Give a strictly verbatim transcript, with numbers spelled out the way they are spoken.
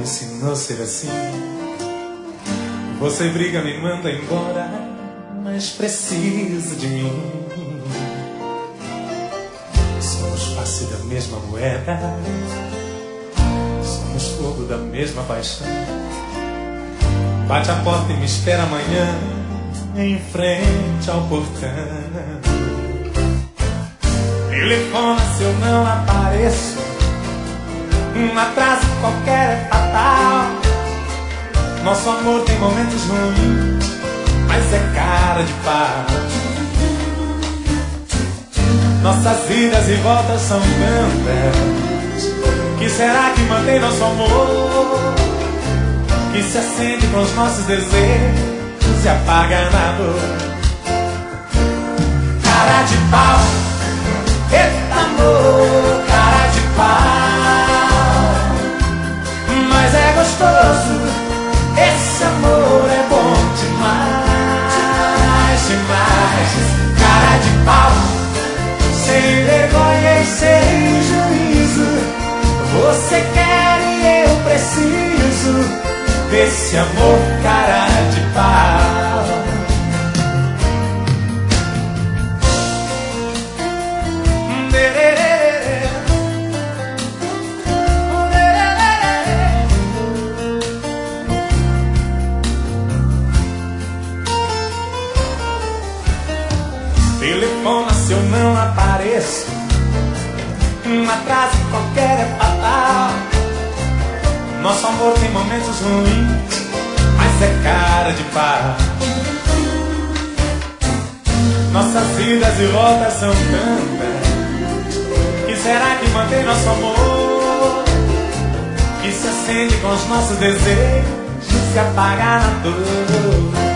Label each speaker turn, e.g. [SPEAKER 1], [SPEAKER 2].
[SPEAKER 1] ensinou a ser assim. Você briga, me manda embora, mas precisa de mim. Somos face da mesma moeda, somos fogo da mesma paixão. Bate a porta e me espera amanhã, em frente ao portão. Telefona se eu não apareço, um atraso qualquer é fatal. Nosso amor tem momentos ruins, mas é cara de pau. Nossas idas e voltas são tantas, que será que mantém nosso amor? Que se acende com os nossos desejos e apaga na dor. Cara de pau, eita amor, cara de pau. Mas é gostoso, esse amor é bom demais, demais. Cara de pau, sem vergonha e sem juízo. Você quer e eu preciso desse amor, cara de pau. Telefona se eu não apareço, um atraso qualquer é fatal. Nosso amor tem momentos ruins, mas é cara de pau. Nossas idas e voltas são tantas, que será que mantém nosso amor? Que se acende com os nossos desejos e apaga na dor.